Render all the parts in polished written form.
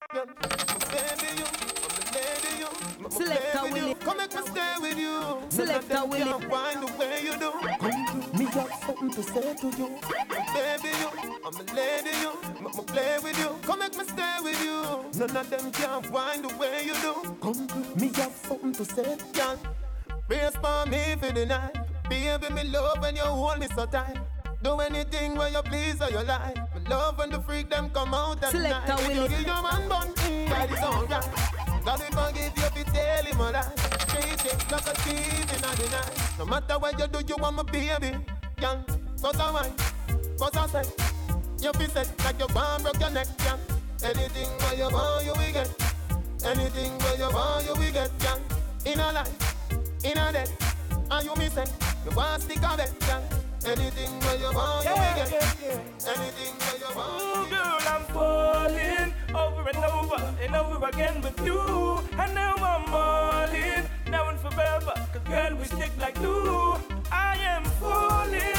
Baby, you, I'm the lady, you. Selector Willie. Come make me stay with you. Selector Willie. Can't find the way you do. Me got something to say to you. Baby, you, I'm a lady, you. Make me play with you. Come make me stay with you. None of them can find the way you do. Me got something to say, girl. Brace for me for the night. Baby, me love when you hold me so tight. Do anything when you please or you like. Me love when the freak them come out at Selector night. Willie. You give your man bun, that is alright. God will forgive you if you tell him all that. Treat it like a thief in the night. No matter what you do, you want my baby. Young, cause I wine, cause I say. You be set like you want broke your neck, young. Anything where you want, you will get. Anything where you want, you will get, young. In a life, in a death, and you me say, you want stick of it, young. Anything where you want, you will get. Anything where you want. Ooh, girl, I'm falling over and over again with you. And now I'm all in, now and forever. Cause girl, we stick like glue. I am falling,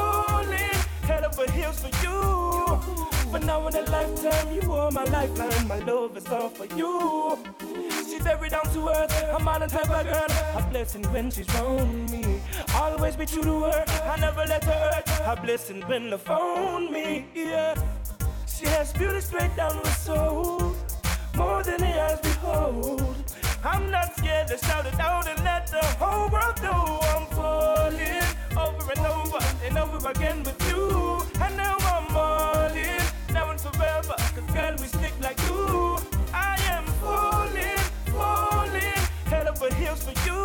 head over heels for you. For now in a lifetime, you are my lifeline. My love is all for you. She's very down to earth, a modern type of girl. A blessing when she's round me. Always be true to her, I never let her hurt. A blessing when they found me, yeah. She has beauty straight down the soul, more than the eyes behold. I'm not scared to shout it out and let the whole world know I'm falling over and over again with you. And now I'm all in, now and forever. Cause girl, we stick like glue. I am falling, head over heels for you.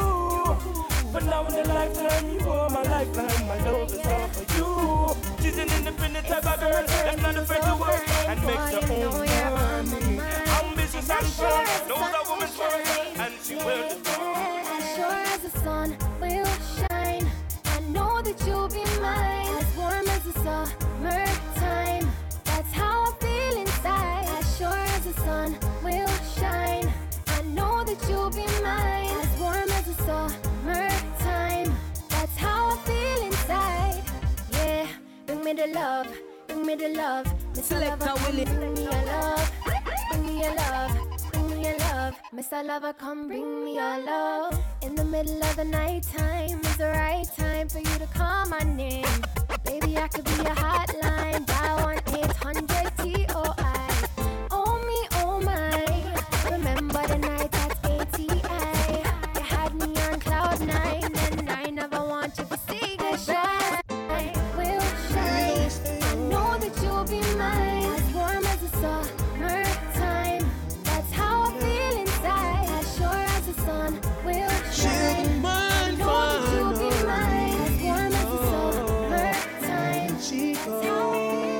But now in a lifetime, you are my lifeline. My love is all for you. She's an independent type of girl that's not afraid to work and makes her own money. Ambitious and firm, knows a woman's worth, and she will do. As sure as the sun will shine, I know that you'll be mine. As warm as the summertime, that's how I feel inside. As sure as the sun will shine, I know that you'll be mine. As warm as the summertime, that's how I feel inside. Yeah, bring me the love, bring me the love. Selector Willie. Bring me your love, bring me your love, bring me your love. Mr. Lover, come bring me your love. In the middle of the night time is the right time for you to call my name. Baby, I could be your hotline. Dial 1-800-TOI. Oh me, oh my. Remember the night at ATI. You had me on cloud 9, and I never want you to see the shine. Will shine. I know that you'll be mine. As warm as the summertime, that's how I feel inside. As sure as the sun will shine, I know that you'll be mine. As warm as the summertime, that's how I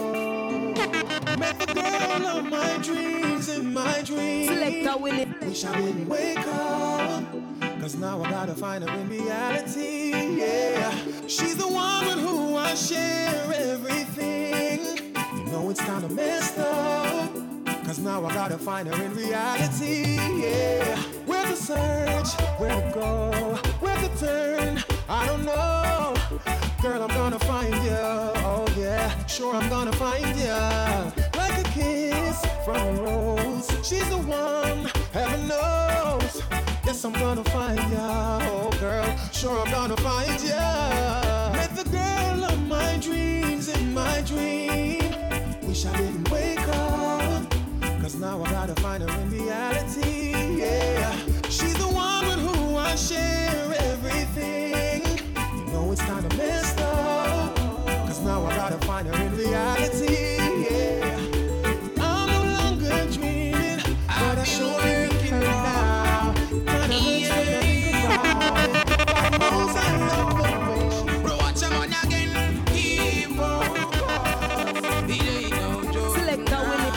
feel. Met the girl of my dreams in my dreams. Selector Willie. Wish I didn't wake up, cause now I gotta find her in reality, yeah. She's the one with who I share everything. You know it's kinda messed up, cause now I gotta find her in reality, yeah. Where to search, where to go, where to turn, I don't know. Girl, I'm gonna find you, oh yeah. Sure, I'm gonna find you. Like a kiss from a rose. She's the one, heaven knows. Yes, I'm gonna find ya, oh girl. Sure, I'm gonna find ya. Met the girl of my dreams in my dream. Wish I didn't wake up, cause now I gotta find her in reality, yeah. She's the one with who I share everything. You know it's kinda messed up, cause now I gotta find her in reality, yeah. I'm no longer dreaming, but I sure am thinking now. Kinda hurts when I think about it. God knows I love the way she Bro, watch him on again. Keep on. He ain't no joke. Selector Willie.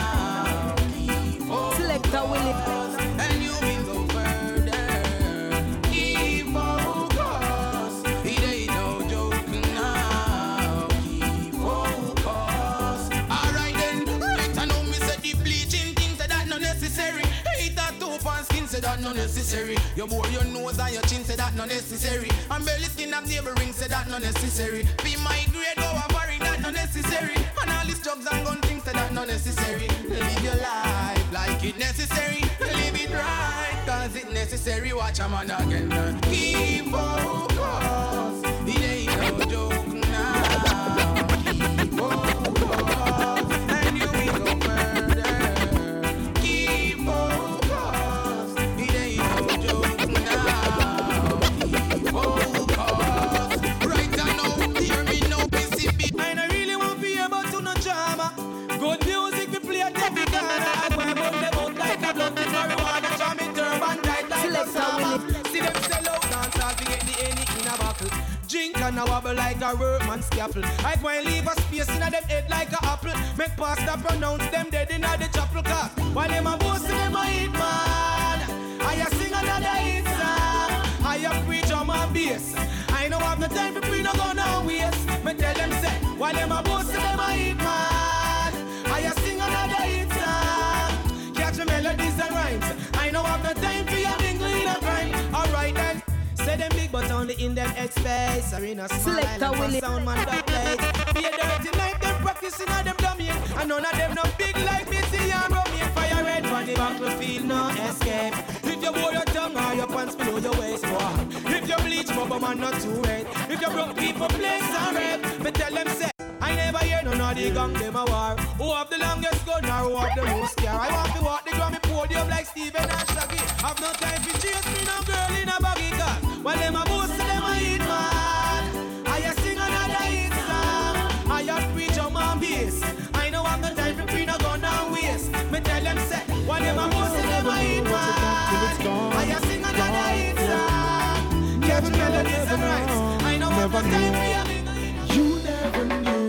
Selector Willie. And you will go further. Keep focused. He ain't no joke now. Keep focused. Alright then, right I know me say the bleaching things say that not necessary. Hate that 2 pound skin say that not necessary. Your boy your nose and your chin say that not necessary. And belly skin and neighbor ring say that not necessary. Be my grade go and worry that not necessary. And all these drugs and gun things say that not necessary. Live your life like it necessary to live it right. Cause it necessary, watch a man again. Keep focus, it ain't no joke now. Keep focus, and you will go further. Keep focus, it ain't no joke now. Keep focus, right now, hear me now, PCB. I really want to be able to no drama. Good music we play at every corner. I go about them out like a blood with marijuana. Jam it turban tight like a summer. See them sell out dancers to get the any in a buckle. Drink and a wobble like a workman scaffold. I go and leave a space in a them head like a apple. Make pastor pronounce them dead in a the chapel car. While them a boast them a hit man. I a sing another hit song. I a preach on my bass. I know have no time for free no gonna waste. Me tell them say, while them a boast them a hit man. I a sing another hit song. Catch the melodies and rhymes. I know have no time for your mingle in a crime. Alright then. Say them big but only in them headspace. Or in a small island for sound man that plays. Be a dirty like them practicing on them domain. And none of them no big like Missy and Romaine. Fire red for the battlefield, no escape. If you blow your tongue or your pants below your waist, boy. If you bleach, bubble man not too red. If you broke people place and rape. Me tell them say, I never hear none of the gang them a war. Who have the longest gun or who have the most care? I want to walk the Grammy podium like Steven and Shaggy. Have no time to chase me no girl in a baggy car. While them a boast them a hit man. I a sing another hit song. I a preach on my bass. I know have no time to free no gun and waste. Me tell them say, while them a boast them a hit man. I a sing another hit song. Catch melodies and rhymes. I know have no time for your mingle. You never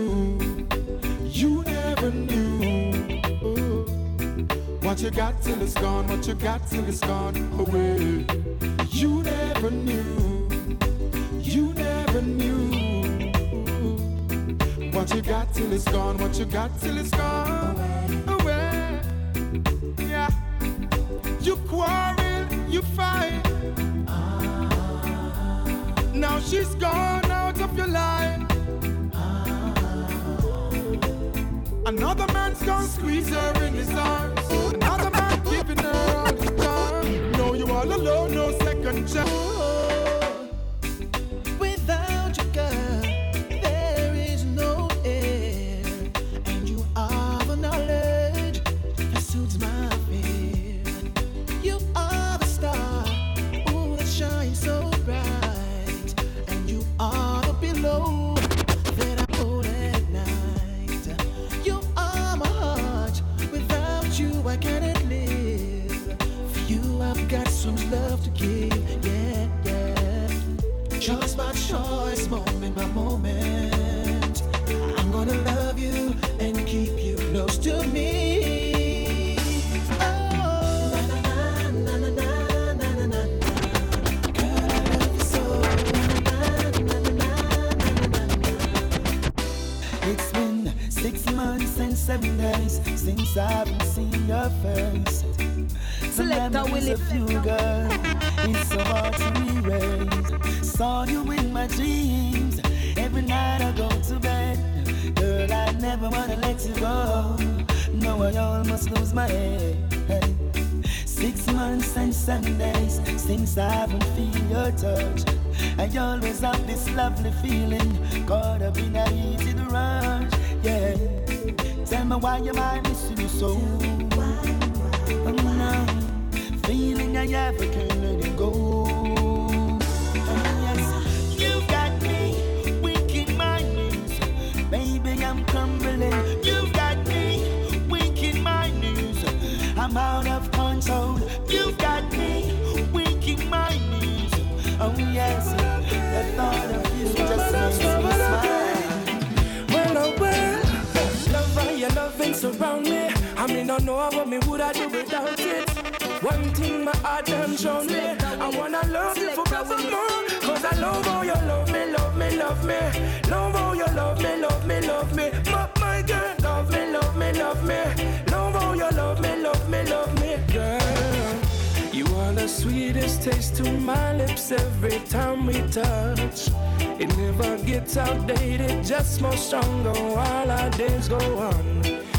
knew what you got till it's gone, what you got till it's gone away. You never knew what you got till it's gone, what you got till it's gone away. Yeah, you quarrel, you fight. Now she's gone out of your life. Another man's gonna squeeze her in his arms. Another man giving her all his time. No, you all alone, no second chance. Without you, girl, there is no air. And you are the knowledge that suits my fear. You are the star, ooh, that shines so bright. And you are the pillow that I hold at night. You are my heart, without you I cannot live. For you I've got so much love to give, yeah, yeah. Choice by choice, moment by moment. I'm gonna love you and keep you close to me. Oh, na na na na na na na na. Girl, I love you so. Na na na na na na na. It's been 6 months and 7 days since I haven't seen your face. Selector Willie. A few, girl, it's so hard to erase. Saw you in my dreams every night I go to bed. Girl, I never wanna let you go. No, I almost lose my head. 6 months and 7 days since I haven't feel your touch. I always have this lovely feeling, caught up in a heated rush. Yeah, tell me why am I missing you so? Oh, no. Feeling I ever can't let it go. Yes, you got me weak in my knees. Baby, I'm crumbling. You got me weak in my knees. I'm out of control. You got me weak in my knees. Oh yes, the thought of you just makes me smile. Well, oh well, love how your loving surround me. I mean, I know what me would I do without it. One thing my heart done shown me, I wanna love you forevermore. Cause I love how you love me, love me, love me. Love how you love me, love me, love me. My girl, love me, love me, love me. Love how you love me, love me, love me. Girl, you are the sweetest taste to my lips every time we touch. It never gets outdated, just more stronger while our days go on.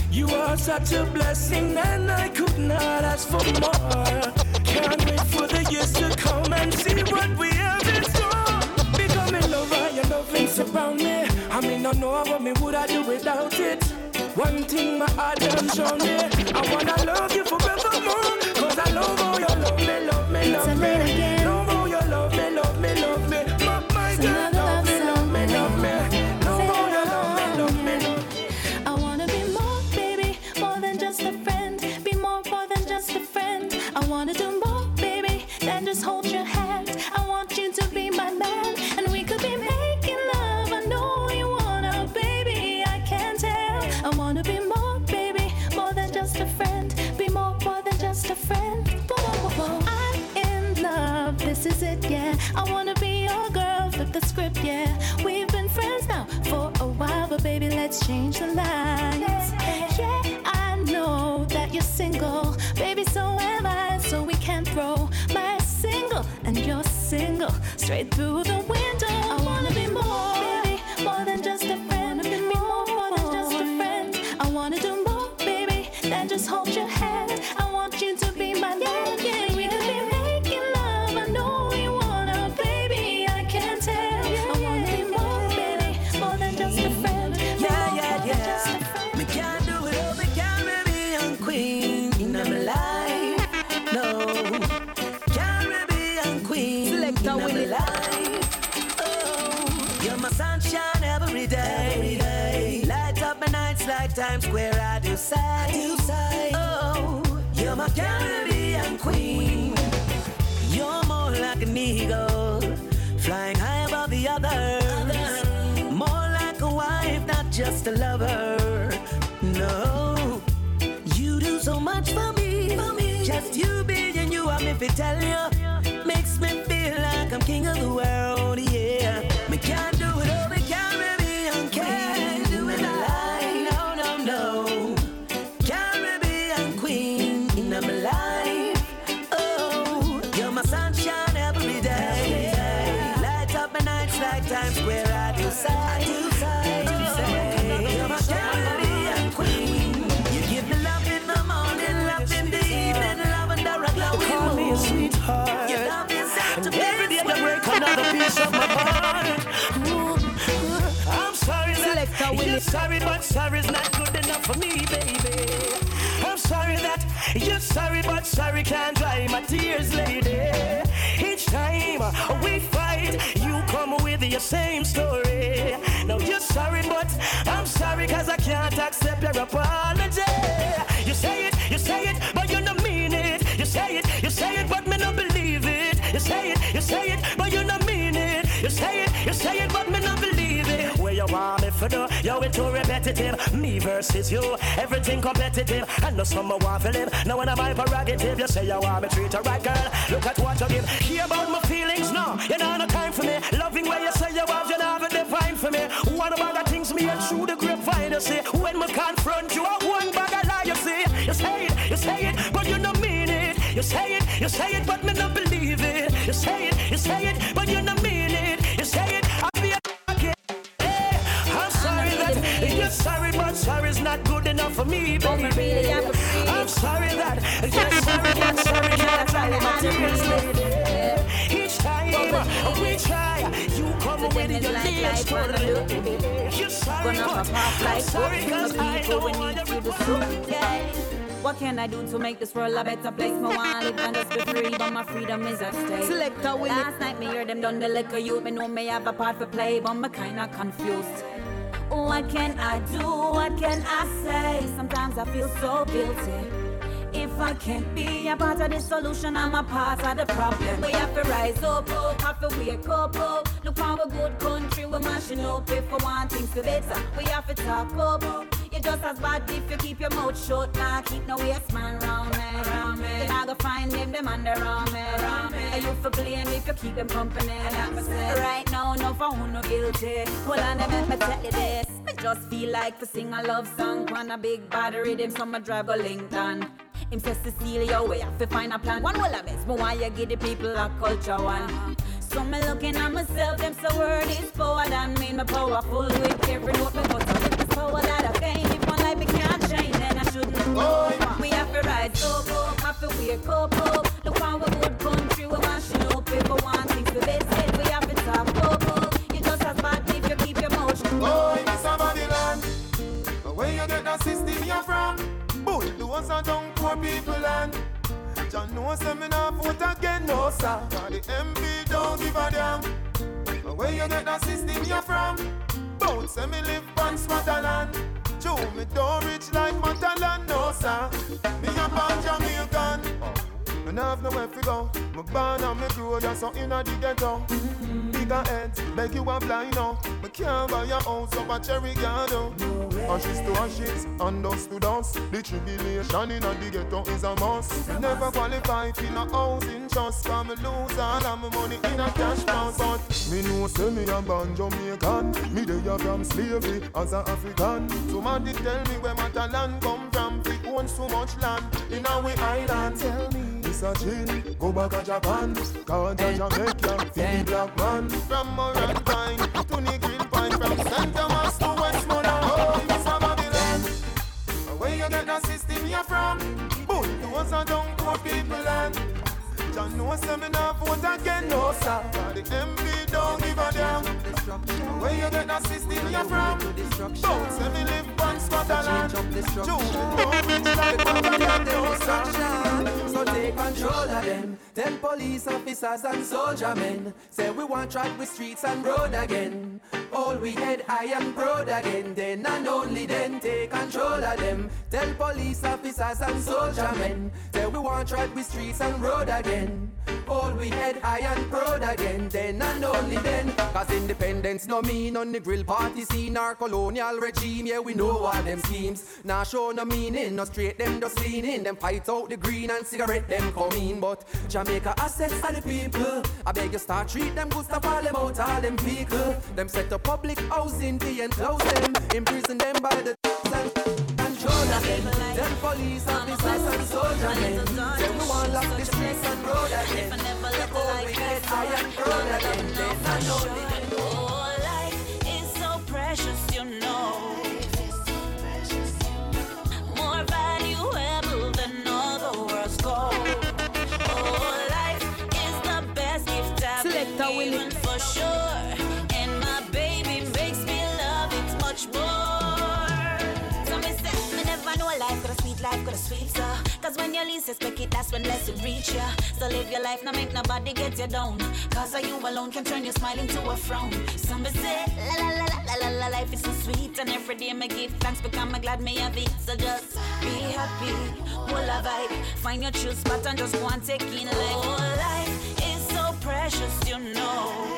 You are such a blessing and I could not ask for more. Can't wait for the years to come and see what we have in store. Becoming lover, your loving surround me. I mean, I know what me would I do without it. One thing my heart done show me, I wanna love you forevermore. Cause I love how you love me, love me, love me. Love how you love me, love me, love me. My girl, love me, love me, love me. Love how you love me, love me, love me. I wanna be more, baby, more than just a friend. Be more than just a friend. I wanna do more, baby, than just hold your hand. I want you to be my man, and we could be making love. I know you wanna, baby, I can tell. I wanna be more, baby, more than just a friend. Be more than just a friend. I'm in love, this is it, yeah. I wanna be your girl, flip the script, yeah. We've been friends now for a while, but baby, let's change the lines. Yeah, I know that you're single, baby, so am I. So we can throw my single and your single straight through the window. I wanna be more, baby, more than just a friend. Be more than just a friend. I wanna do more, baby, than just hold your hand. I want you to be my man. We could be making love. I know you wanna, baby, I can tell. I wanna be more, baby, more than just a friend. Yeah. Me can't do it all, me can't be young queen in my life. No, can't be young queen in my life. Oh, you're my sunshine every day. Light up my nights like Times Square. I do say. Oh, you're my Caribbean queen. You're more like an eagle, flying high above the others. More like a wife, not just a lover. No, you do so much for me. Just you being you, I'm if I tell you, makes me feel like I'm king of the world. Yeah, me can't do it all, me Caribbean can't do it alive. No, Caribbean queen in my life. Oh, you're my sunshine every day. Light up my nights like Times Square. I do say. You're my Caribbean queen. You give me love in the morning, love in the evening, love and the glowing Call me a sweetheart. Your love is out to Every day I break another piece of my heart. I'm sorry that you're sorry, but sorry's not good enough for me, baby. I'm sorry that you're sorry, but sorry can't dry my tears, lady. Each time we fight, you come with your same story. Now you're sorry, but I'm sorry, cause I can't accept your apology. You say it, but you don't mean it. You say it, but me not believe it. You say it, but you don't mean it. You say it, but me not believe it. Where you want me for do? You're too repetitive. Me versus you, everything competitive. I know someone want to live. Now when I'm my prerogative, you say you want me treat her right, girl. Look at what you give. Hear about my feelings, no. You know no time for me. Loving where you say you have, you never define for me. One about the things me and through the grapevine, you see. When me confront you, I one bag of lie, you see. You say it, but you don't mean it. You say it, but me not believe it. You say it, but you don't mean it. You say it, I'll be okay. I'm sorry that you're sorry, but sorry's not good enough for me, baby. I'm sorry that you're sorry, but sorry can't try my tears, lady. Each time we try, you come with your tears for the you're sorry, but I'm sorry, cause I don't want to be. What can I do to make this world a better place? Me want live and just be free, but my freedom is at stake. Last night me hear them done the liquor youth. Me know me have a part to play, but me kinda confused. What can I do? What can I say? Sometimes I feel so guilty. If I can't be a part of the solution, I'm a part of the problem. We have to rise up, have to wake up. Look for a good country, we're mashing up. If we want things to better, we have to talk up. You're just as bad if you keep your mouth shut. Nah, keep no waste man round me. You're not gonna find them under around me. And you for blame if you keep them company. Right now, no for who no guilty. Well, I never me tell you this. I just feel like to sing a love song on a big bad rhythm, so I drive go Lincoln. Him says Cecilia, we have to find a plan. One will I miss, but why you give the people a culture one? So me looking at myself, them so word is power than me. Me powerful with every note me put on. It's power that I gain. If one life, me can't change it. be a couple. Look how a good country we're mashing up. If we want things to best head, we have to talk bubble. You just as bad if you keep your mouth shut. Oh, it's a Babylon. Where you get that system you're from? Boy, the ones that don't poor people land. John knows them enough vote again, no sir. Cause the MP don't give a damn. Where you get that system you're from? Both say me live on Swaziland. Joe, me don't rich like Matalan, no sir. Me a born Jamaican. Me nah have nowhere to go. Me born and me grow just so inna the ghetto. Bigger heads, beg you a blind now. Me can't buy a house up a Cherry Garden. Ashes to ashes, and dust to dust. The tribulation inna the ghetto is a must. Never qualify for no housing trust. Cause me lose all of my money in a cash box. But me know say me a born Jamaican. Me dey a from slavery as a African. Somebody tell me where Matalan come from. We own so much land in our island. Tell me. A chin, go back to Japan. Cause Jamaica, feel black man. From Morantine to Nigel Pine. From St. Thomas to Westmoreland. Oh, it's a Babylon. Where you get that system you're from? Boy, those are down poor people land. John knows them enough vote again, no sir. Cause the MP don't give a damn. Where you get that system you're from? Don't say me live on Scotland. Joe, don't reach like Babylon, no sir. So take control of them. Tell police officers and soldier men. Say we want track with streets and road again. All we head high and proud again. Then and only then take control of them. Tell police officers and soldier men. Say we want track with streets and road again. All we head high and proud again. Then and only then. Cause independence no mean on the grill party scene or colonial regime. Yeah, we know all them schemes. Now show no meaning, no straight them just lean in. Them fight out the green and cigarette them come in. But Jamaica assets are the people. I beg you start treat them good, stop all them out, all them vehicle. Them set up public housing, they enclose them. Imprison them by the and control of them. Them police officers and soldier men. Then we want lock the streets and road again. Before we get high and proud again. Then I know the oh, life is so precious, you know. More valuable than all the world's gold. Oh, life is the best gift I've been given for sure. And my baby makes me love it much more. So me say, me never know life got a sweet life, got a sweet soul. Cause when you least expect it, that's when blessing reach ya. So live your life, now make nobody get you down. Cause you alone can turn your smile into a frown. Some say, la la la la la la, life is so sweet. And every day me give thanks because I'm glad me have it. So just be happy, full of vibe. Find your true spot and just go and take in life. Oh, life is so precious, you know.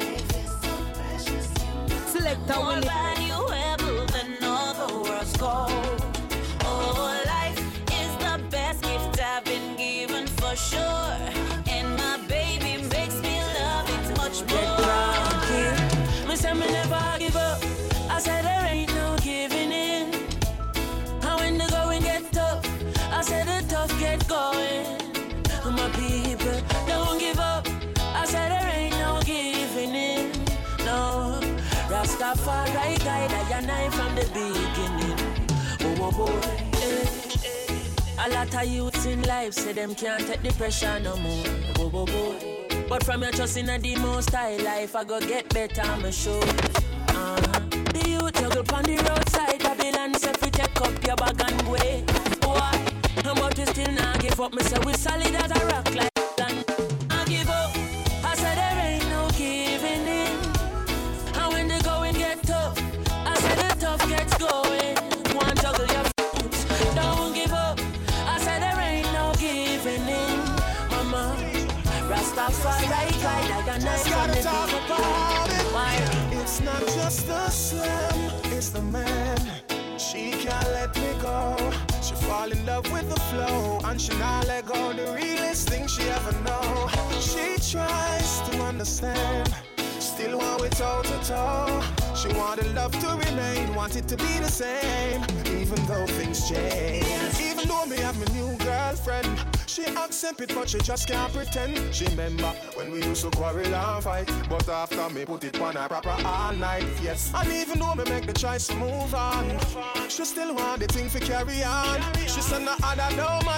More valuable than all the world's gold. Oh, life is the best gift I've been given for sure. And my baby makes me love it much more. Me say me never give up. I said there ain't no giving in. And when the going get tough, I said the tough get going. My people don't give up. I said there ain't no giving in. No, Rastafari guide I and I from the beginning. Oh boy, a lot of youths in life say them can't take the pressure no more. Oh boy, but from your trust in the most high life, I go get better, I'm sure. The youth juggle on the roadside, Babylon say fi take up your bag and way. Why? But we still not give up. Me say we solid as a rock like land. I give up. I said there ain't no giving in. And when the going get tough, I said the tough gets going. One juggle your foot, don't give up. I said there ain't no giving in. Mama, Rastafari guide like a knife on the beat. Why? It's not just the slam, it's the man. She can't let me go. She fall in love with the flow, and she not let go. The realest thing she ever know. She tries to understand, still want it toe to toe. She wanted love to remain, want it to be the same, even though things change. Even though me have my new girlfriend, she accept it but she just can't pretend. She remember when we used to quarrel and fight, but after me put it on her proper all night, yes. And even though me make the choice to move on, she still want the thing to carry on. She said no other no match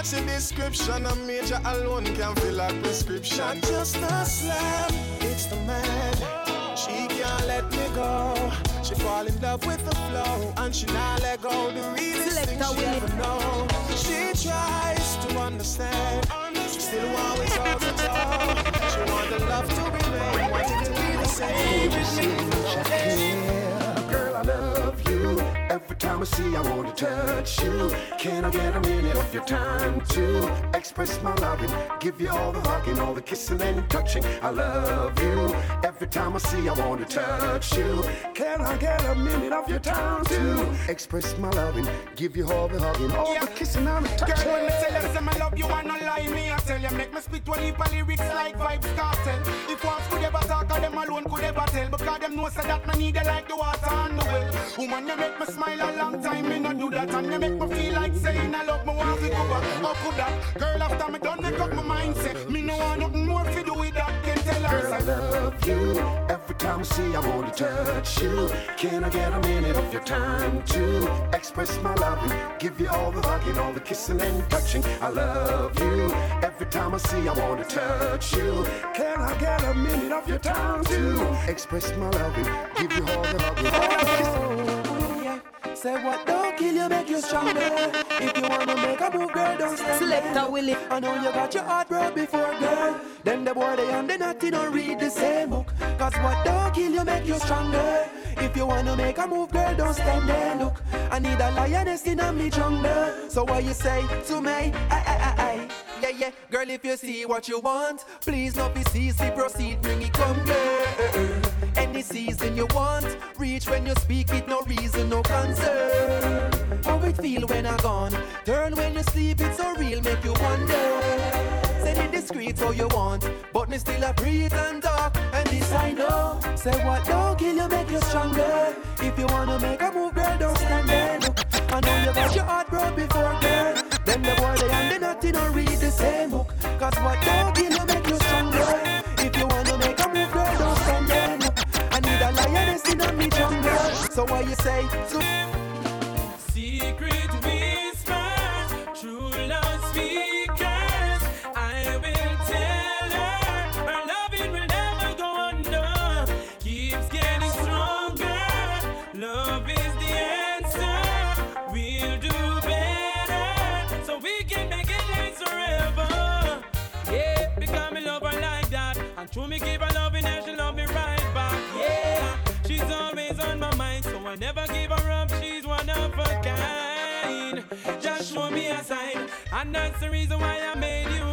match the description. A major alone can fill a prescription. Not just a slam, it's the man. She can't let me go. She fall in love with the flow, and she not let go. The realest thing she ever know. She tries to understand. She still want it all the time. She want the love to remain, want it to be the same. Girl, I love you. Every time I see, I want to touch you. Can I get a minute of your time to express my loving? Give you all the hugging, all the kissing and touching. I love you. Every time I see, I want to touch you. Can I get a minute of your time to express my loving? Give you all the hugging, all the kissing and the touching. Girl, when me tell you say I love you and I lie, me I tell you make me spit one heap of lyrics like Vybz Kartel. If once could ever talk, or them alone could ever tell. Because them know say that me need it like the water and the well. Woman, you make me smile a long time, me not do that. And you make me feel like saying I love me want to go back. How could that? Girl, after me done make up my mind, say me no want nothing more to do with that. Can tell her. Girl, I love you. Every time I see, I want to touch you. Can I get a minute of your time to express my loving? Give you all the hugging, all the kissing and touching. I love you. Every time I see, I want to touch you. Can I get a minute of your time to express my loving? Give you all the hugging, all the kissing. Say what don't kill you, make you stronger. If you wanna make a move, girl, don't stand Selector Willie. I know you got your heart broke before, girl. Then the boy they and the naughty don't read the same book. Cause what don't kill you, make you stronger. If you wanna make a move, girl, don't stand there, look. I need a lioness in a me jungle. So what you say to me? I. Yeah, yeah, girl, if you see what you want, please not be ceasy, proceed, bring it, come, girl. Any season you want, reach when you speak it, no reason, no concern. How it feel when I gone, turn when you sleep, it's so real, make you wonder. Send it discreet how you want, but me still a breathe and talk, and this I know. Say what don't kill you, make you stronger. If you wanna make a move, girl, don't stand there, look. I know you got your heart broke before, girl. Then the boy they and the naughty don't read the same book. Cause what don't kill you, make you stronger. If you wanna make a move, girl, don't stand there, look. I need a lioness in a me jungle. So what you say? So secret whispers, true love speakers. I will tell her, our loving will never go under. Keeps getting stronger. Love is the answer. We'll do better, so we can make it last forever. Yeah, because me love her like that, and true me give her loving and she love me right back. Yeah, she's always on my mind, so I never give her up. She's one of a kind. Just show me a sign, and that's the reason why I made you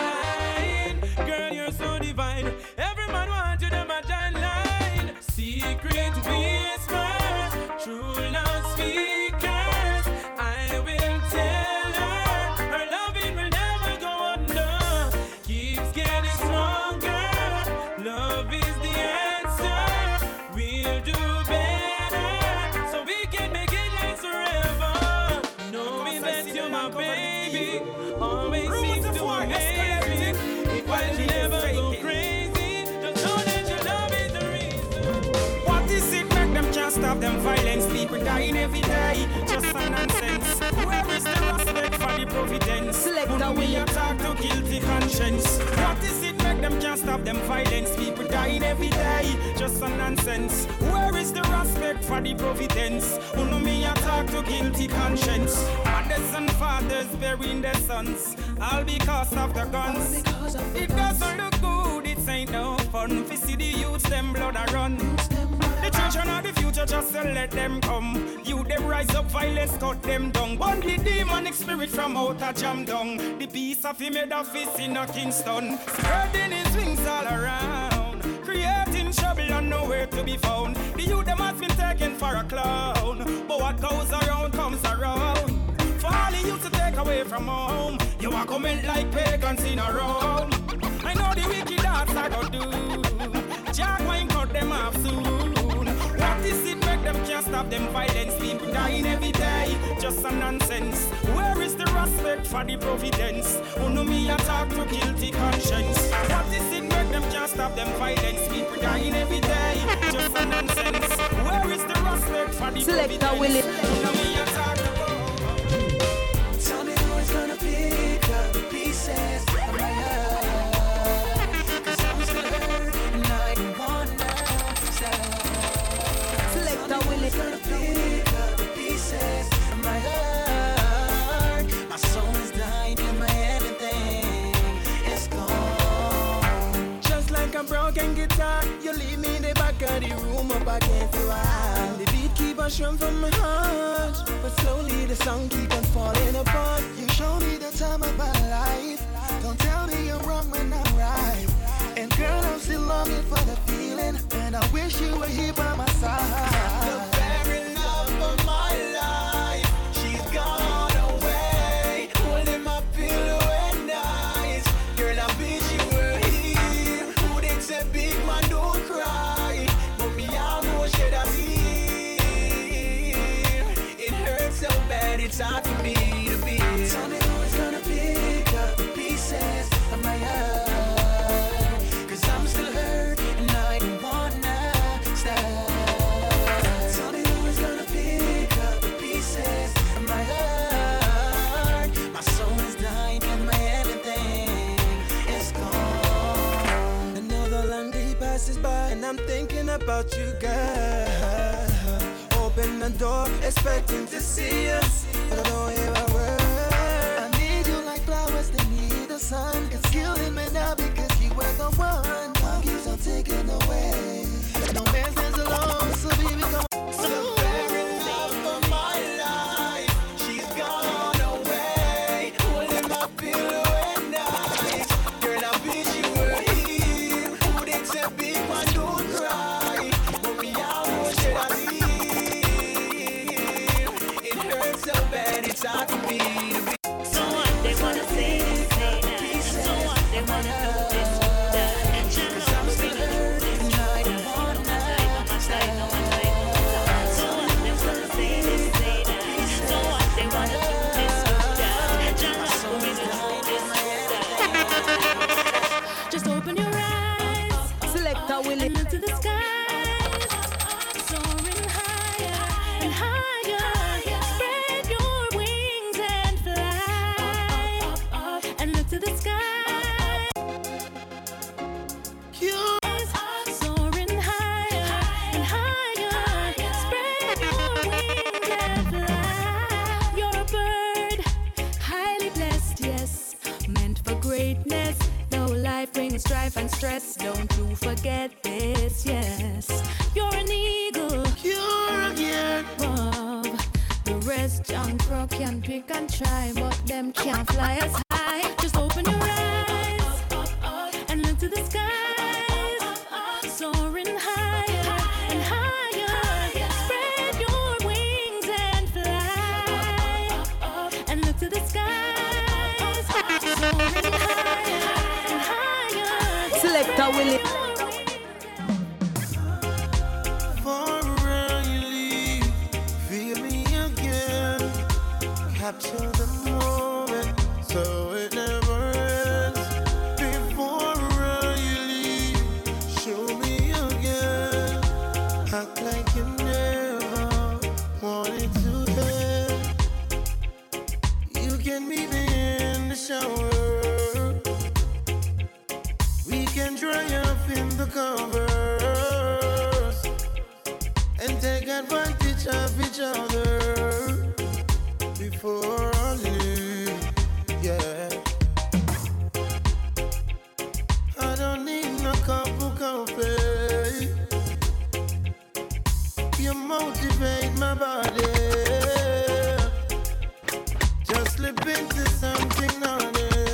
mine. Girl, you're so divine. Every man wants you, them a giant line. Secret whispers, true love speakers. I will tell her, her loving will never go under. Keeps getting stronger. Love is the answer. We'll do better, so we can make it last forever. Knowing that you're my baby, always seems to amaze me. If I never go crazy, just know that your love is the reason. what is it make them can't stop them violence? People dying every day, just for nonsense. Where is the respect for the providence? Selector we attack to guilty conscience. What is it make them can't stop them violence? People dying every day, just for nonsense. Where is the respect for the providence? Who me attack to guilty conscience? Mothers and fathers burying their sons, all because of the guns. It doesn't look good, it ain't no fun. We see the youths, them blood a run. The children of the future, just to let them come. You them rise up, violence cut them down. Burn the demonic spirit from out a jam down. The piece of him made of fist in a Kingston, spreading his wings all around, creating trouble and nowhere to be found. The youth them has been taken for a clown, but what goes around comes around. For all the youth to take away from home, you are coming like pagans in a row. I know the wicked hearts I go do. Jack wine cut them off soon. What is it make them can't stop them violence? People dying every day, just a nonsense. Where is the respect for the providence? Who know me attack to guilty conscience? What is it make them can't stop them violence? People dying every day, just a nonsense. Where is the respect for the Selector providence? Willie. Who know me attack to... Tell me who it's gonna be. I can't feel why. The beat keep on shrinking from my heart, but slowly the song keep on falling apart. You show me the time of my life. Don't tell me I'm wrong when I'm right. And girl, I'm still longing for the feeling, and I wish you were here by my side. The very love of my life, she's gone away. Holding my pillow at night. Girl, I wish you were here. Who they say big man don't cry, but me I know shed a tear. It hurts so bad, it's hard for me to be. Tell me who's gonna pick up the pieces of my heart. I'm still hurt and I don't wanna stop. Tell me who is gonna pick up the pieces of my heart. My soul is dying and my everything is gone. Another long day passes by and I'm thinking about you, girl. Open the door, expecting to see us, but I don't hear a word. I need you like flowers that need the sun. It's killing me now because you were the one. Keeps on taking away. No man stands alone, so baby come on. The very love of my life, she's gone away. Holding my pillow at night. Girl, I wish you were here. Who they say big man don't cry, but me I won't shed a tear. It hurts so bad, it's hard for me to be. So what they wanna say that. So what they wanna do this. Just open your eyes. Selector will look to the skies. Soaring higher and higher. Spread your wings and fly. And look to the sky. Soaring higher and higher. Spread your wings and fly. You're a bird, highly blessed, yes, meant for greatness. Life brings strife and stress. Don't you forget this, yes. You're an eagle. You're again. The rest junk crow can pick and try, but them can't fly as high. Just open your eyes and look to the skies. Soaring higher and higher. Spread your wings and fly. And look to the skies. Soaring higher. Selector Willie. For you leave, feel me again. Capture the moment so it never ends. Before you leave, show me again. Act like you never wanted to end. You can meet me in the shower. Dry up in the covers and take advantage of each other before I leave. Yeah, I don't need no cup of coffee. You motivate my body. Just slip into something naughty.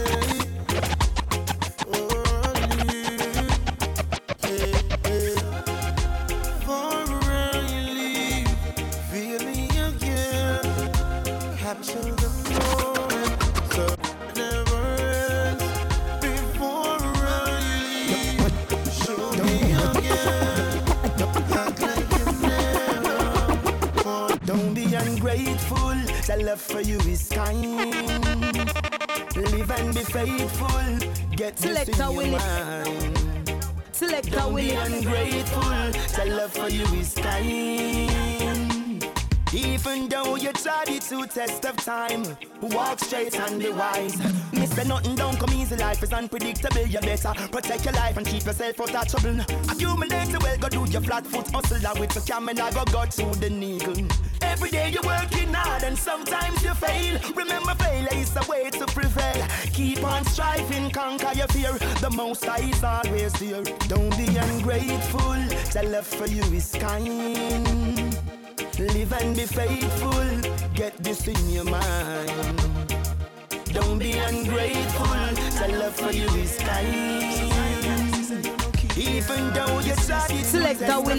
The love for you is kind. Live and be faithful. Get this in your mind. Selector Don't be ungrateful. The love for you is kind. Even though you tried it to test of time, walk straight and be wise. Mister nothing don't come easy, life is unpredictable. You better protect your life and keep yourself out of trouble. Accumulate the well, go do your flat foot hustle. And with the camera, go to the needle. Every day you're working hard and sometimes you fail. Remember, failure is the way to prevail. Keep on striving, conquer your fear. The Most High is always there. Don't be ungrateful, the love for you is kind. Live and be faithful, get this in your mind. Don't be ungrateful, the love for you is kind. Even though you try to select the will.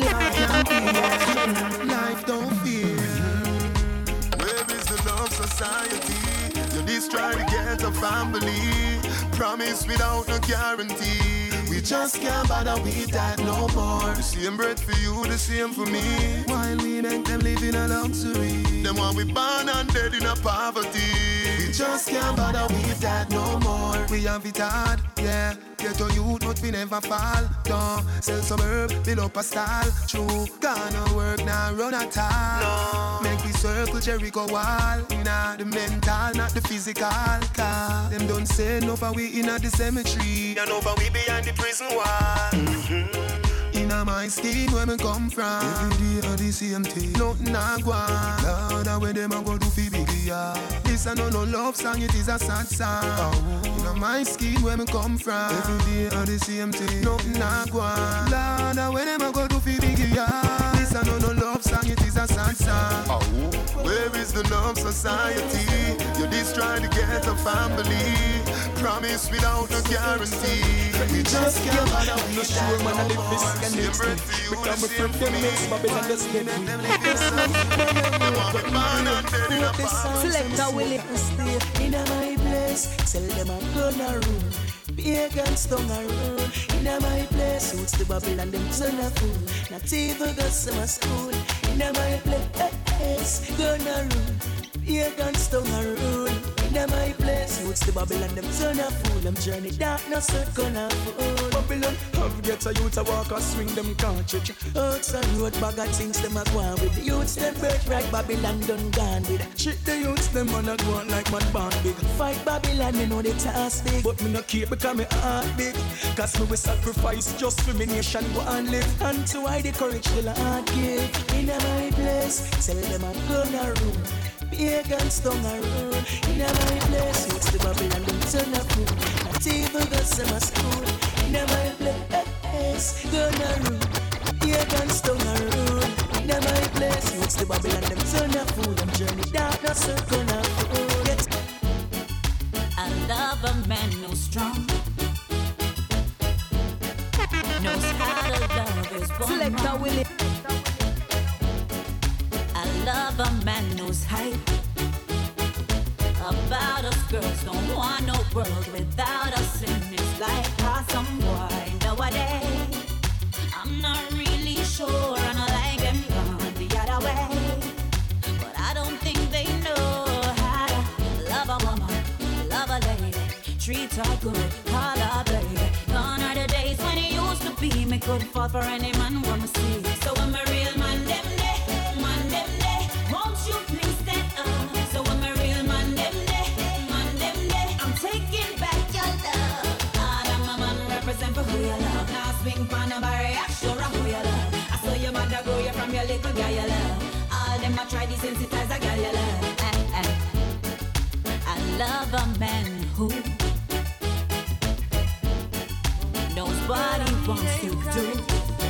Life don't fear. Where is the love society? You destroy to get a family. Promise without no guarantee. We just can't bother with that no more. The same bread for you, the same for me. While we make them live in a luxury. Them want we born and dead in a poverty. We just can't bother with that no more. We have it hard, yeah. Get your youth, but we never fall. Don't sell some herb, build up a style. True, gonna work now, run at all. No. Make we circle Jericho wall. Nah, the mental, not the physical. Cause them don't say no for we in the cemetery. And over we behind the prison wall. In my skin where me come from. Every day are the same thing. Nothing I want. Lord, where them a go do fi big ya. This a no love song, it is a sad song. In my skin where me come from. Every day are the same thing. Nothing I want. Lord, where them a go do fi big ya. This a no love song, it is a sad song. Where is the love society? You destroy to get a family. Promise without no guarantee. We just can't bother with that no more. Because my friend them makes Babylon just get me. Select a Willie in my place. Tell them I'm gonna rule. Pagans don't rule. In my place, suits the Babylon them turn a fool. Not even go summer school. In my place, gonna rule. Pagans don't rule. In my place, suits the Babylon them turn a fool. Them journey darkness gonna fool. Babylon have get a youth a walk or swing them cartridge. Oaks and road bag of things them a go on with. The youths them birthright Babylon done gone with. Trick the youths them man a go on like man born big. Fight Babylon me know the task big, but me no keep because me heart big. Cause me will sacrifice just for me nation go and live. And to hide the courage the Lord give. In my place, tell them I'm gonna rule. Pagans don't rule. In my place, youths the Babylon them turn a fool. Not even go summer school. In my place, gonna rule. Pagans don't rule. In my place, youths the Babylon them turn a fool. Them journey darkness gonna fool. I love a man who's strong, knows how to love his woman. Select a Willie. I love a man who's hype about us girls. Don't want no world without us in his life. Cause some boy nowadays, I'm not really sure, and I like them gone the other way. But I don't think they know how to love a woman, love a lady, treat her good, call her baby. Gone are the days when it used to be me could fall for any man wanna see. So I'm a real man, them day, man, them day. Won't you please stand up? So I'm a real man, them day, man, them day. I'm taking back your love. I'm a man represent for who you love. Now swing pan a barrier, sure who you love. I saw your mother grow you from your little girl you love. All them I try desensitize a girl you love. I love a man who knows what he wants to do.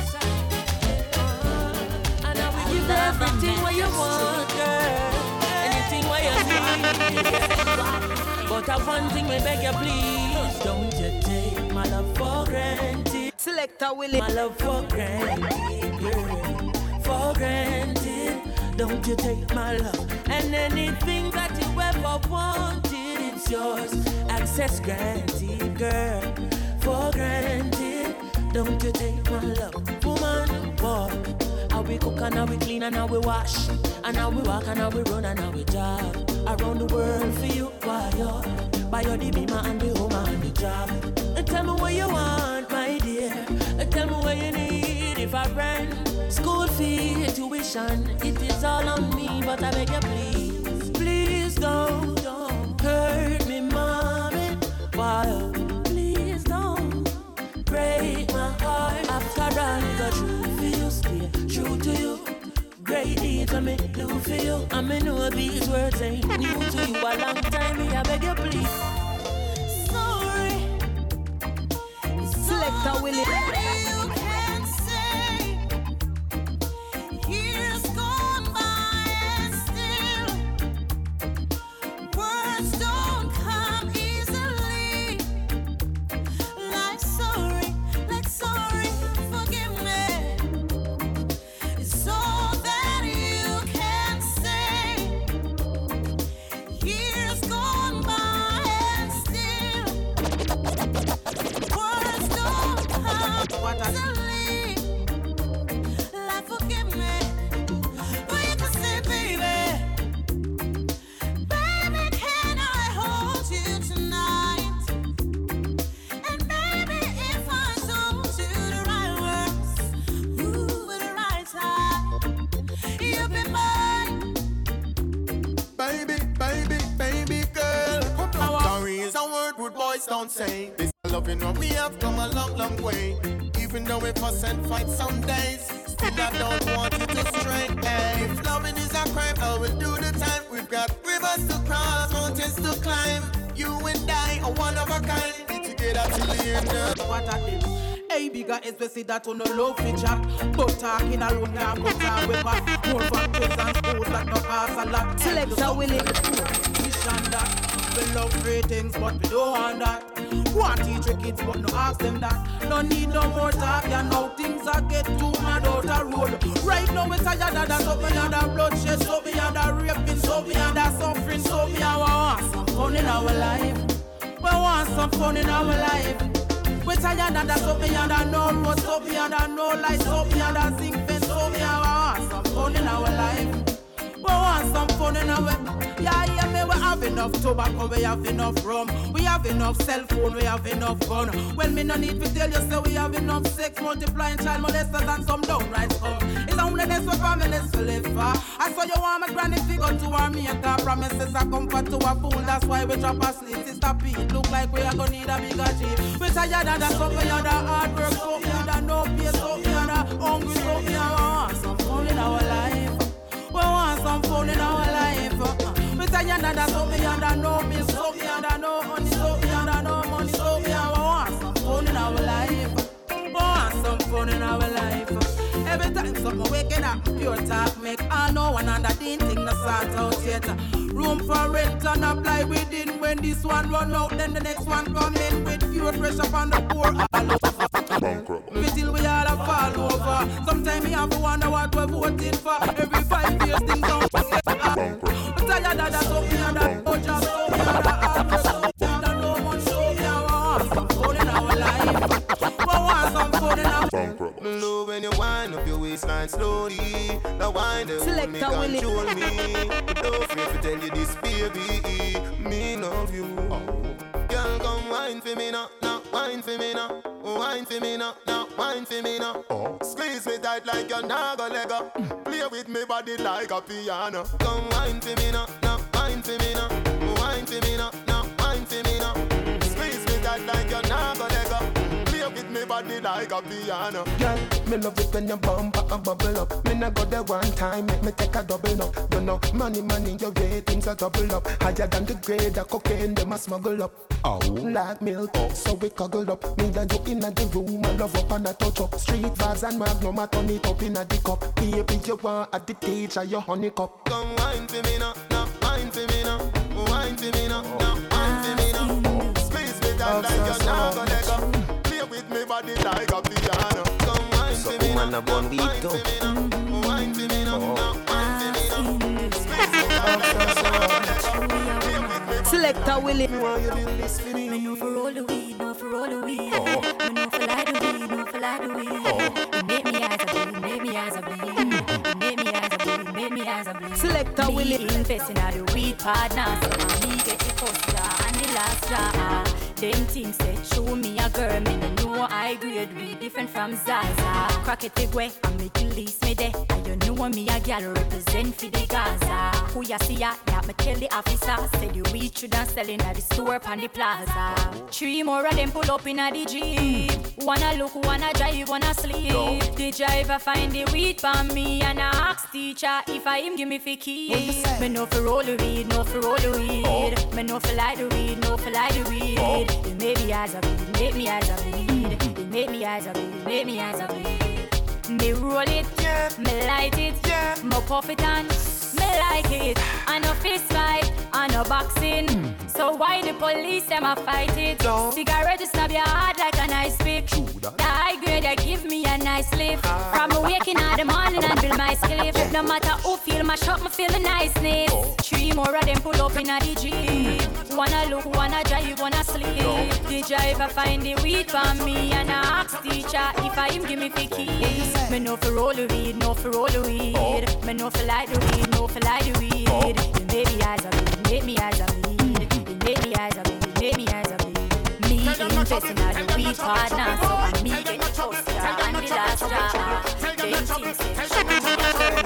And I will give everything what you want, girl. Anything what you need. But I one thing we beg you, please. Don't you take my love for granted. Select a Willie. My love for granted, girl. For granted. Don't you take my love. And anything that you ever wanted, it's yours. Access granted, girl. For granted. Don't you take my love. Woman, walk. How we cook and how we clean and how we wash. And how we walk and how we run and how we jog. Around the world for you, why you? By your the beamer and the home and the job. And tell me what you want, my dear. And tell me what you need if I run. School fee, tuition, it is all on me, but I beg you please, please don't hurt me, mommy. Why? Please don't break my heart. After all, the truth for you, stay true to you. Great deeds I me do for you. I me know these words ain't new to you. A long time, me I beg you please. Sorry. Selector Willie. Don't say this loving what we have come a long, long way. Even though we fuss and fight some days, still I don't want you to stray. Hey, if loving is a crime, I will do the time. We've got rivers to cross, mountains to climb. You and I are one of a kind. Be together till the end. What I do? Hey, bigger especially that on the low feature. But talking alone can't go down with us. More factories and schools that no pass a lot. Selector Willie. That. We love great things, but we don't want that. Want teach your kids, but no ask them that. No need no more talk, ya know things are get too mad out the road. Right now we're tired of that, so we under bloodshed, so we under raping, so we under suffering, so we want some fun in our life. We want some fun in our life. We're tired of that, so we under no road, so we under no light, so we under zinc fence, so we want some fun in our life. We want some fun in our life. Yeah, me, we have enough tobacco, we have enough rum. We have enough cell phone, we have enough gun. Well, me no need to tell you, say we have enough sex, multiplying child molesters and some downright scum. It's only this for families to live for. I saw you want my granny figure to our maker. Promises are comfort to a fool, that's why we drop asleep. Sister Pete, look like we are gonna need a bigger jeep. We tired of that, so we under hard work, so we under no pay, so we under hungry, so we want some fun in our life. We want some fun in our life. We tired of that, so we under no bills, so we under no money, so we under no money, so we want some fun in our life. We want some fun in our life. Every time something waking up, pure talk make I know one under the thing no sort out yet. Room for rent and apply within. When this one run out, then the next one come in with pure pressure on the poor all over. Till we all a fall over. Sometimes we have to wonder what we're voting for. Every 5 years things don't get up. We're tired of that, so we under no job, so we under hard work, so we under no money, so we want some fun in our life. We want some fun in our life. Love when you wind up your waistline slowly. The wind that will me control me. But don't fear to tell you this, baby, me love you. Girl, come wine for me now, now wine for me now. Wine for me now, now wine for me now. Squeeze me tight like your naga lega. Play with me body like a piano. Come wine for me now, now wine for me now. Wine for me now, now wine for me now. Squeeze me tight like your naga lega. Play with me body like a piano. Girl, me love it when you bump and bubble up. Me nah go there one time, make me take a double up. You know, money, your ratings are double up. Higher than the grade of cocaine, them a smuggle up. Oh, like milk, so we cuddle up. Me and you in the room, I love up and I touch up. Street vibes and magnum, I turn it up in the cup. Baby, you want at the teacher, your honey cup. Come wine for me now, now wine for me now. Wine for me now, now wine for me now. Squeeze me down like your naga lega. Play with me body like a piano. Come wine for me now, now wine for me now. Wine for me now, now wine for me now. Squeeze me down like your naga lega. Play with me. Selector Willie. Me want you do this for me. Me know for roll the weed, know for roll the weed. Me know for light the weed, know for light the weed. Make me eyes a bleed, make me eyes a bleed. Make me eyes a bleed, make me eyes a bleed. Selector Willie. Invest in the weed partner, so me get the first jar and the last jar. Them things say, show me a girl, me no know I grade we different from Zaza. Crack it big way, and make you lease me there. And you know me a gal represent for the Gaza. Who ya see ya, that me tell the officer. Said you weed should and selling at the store on the plaza. 3 more of them pull up in a the Jeep. Wanna look, wanna drive, wanna sleep. The driver find the weed for me and I ask teacher if I him give me for keys. Me no for roll the weed, no for roll the weed. Me no for light the weed, no for light the weed. You make me eyes a bleed, make me eyes a bleed. You make me eyes a bleed, make me eyes a bleed. Me roll it, me light it, me puff it and me like it. I no fist fight, I no boxing. So why the police them a fight it? Cigarette stab your heart like a nice pick. The high grade they give me a nice lift. From waking in the morning and build my cliff. No matter who feel my shot, me feel the niceness. 3 more of them pull up in a the Jeep. Wanna look, wanna drive, wanna sleep. The driver find the weed for me and I ask teacher if I him give me for keys. Me no for roll the weed, no for roll the weed. Me no for light the weed, no for light the weed. You make me eyes a bleed, make me eyes a bleed. You make me eyes a bleed, make me eyes a bleed. Me investing on the weed partner, so me get the poster and the last job. Them things say, show me a girl,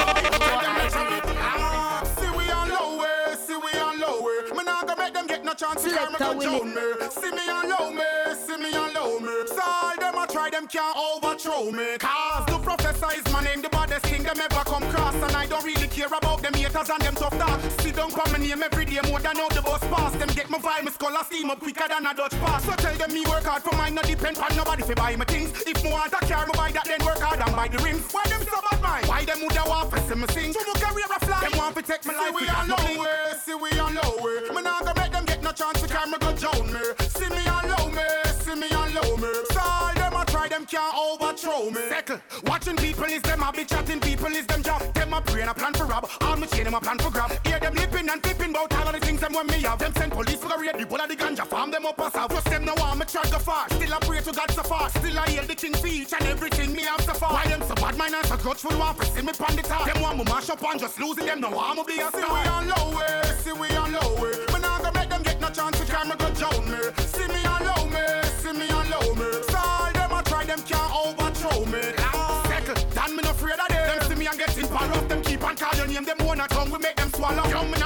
see we on low way, see we on low way. Me nah go make them get no chance to come and control me. See me on low me, see me on low me. So all them a try, them can't overthrow me. Cause the professor is my name, the baddest thing them ever come cross. And I don't really care about them haters and them tough talk. Sit down for my name every day more than how the bus pass. Them get my vibe, my skull a steam up quicker than a Dutch pass. So tell them me work hard for mine, no depend on nobody fi buy my things. If me want a car, me buy that, then work hard and buy the rims. Why them so bad mind? Why them woulda want to see me sing? So no career a fly. Them want to take my life. See we on low way, see we on low way. Me nah go make them get no chance to carry me go down me. See me on low me, see me on low me. So all them a try, them can't overthrow me. Settle. Watching people is them a be chatting, people is them job. Them a brain a plan for rob, all me chain them a plan for grab. Hear them lipping and flipping bout all of the things them when me have. Them send police for the raid, the whole of the ganja farm them up as out. Plus them no want me try go far. Still I pray to God so far. Still I hail the king for each and everything me have so far. Why them so bad mind and so grudgeful want to see me pon the top. Them want me mash up and just losing them no want me be a star. See we on low way, see we on low way. Me nah go make them get no chance to carry me go down me. See me on low me, see me on low me. So all them a try, them can't overthrow me. Settle, Dan me no afraid of them. Them see me and get in power of them keep on call your name. Them wanna tongue we make them swallow. Young me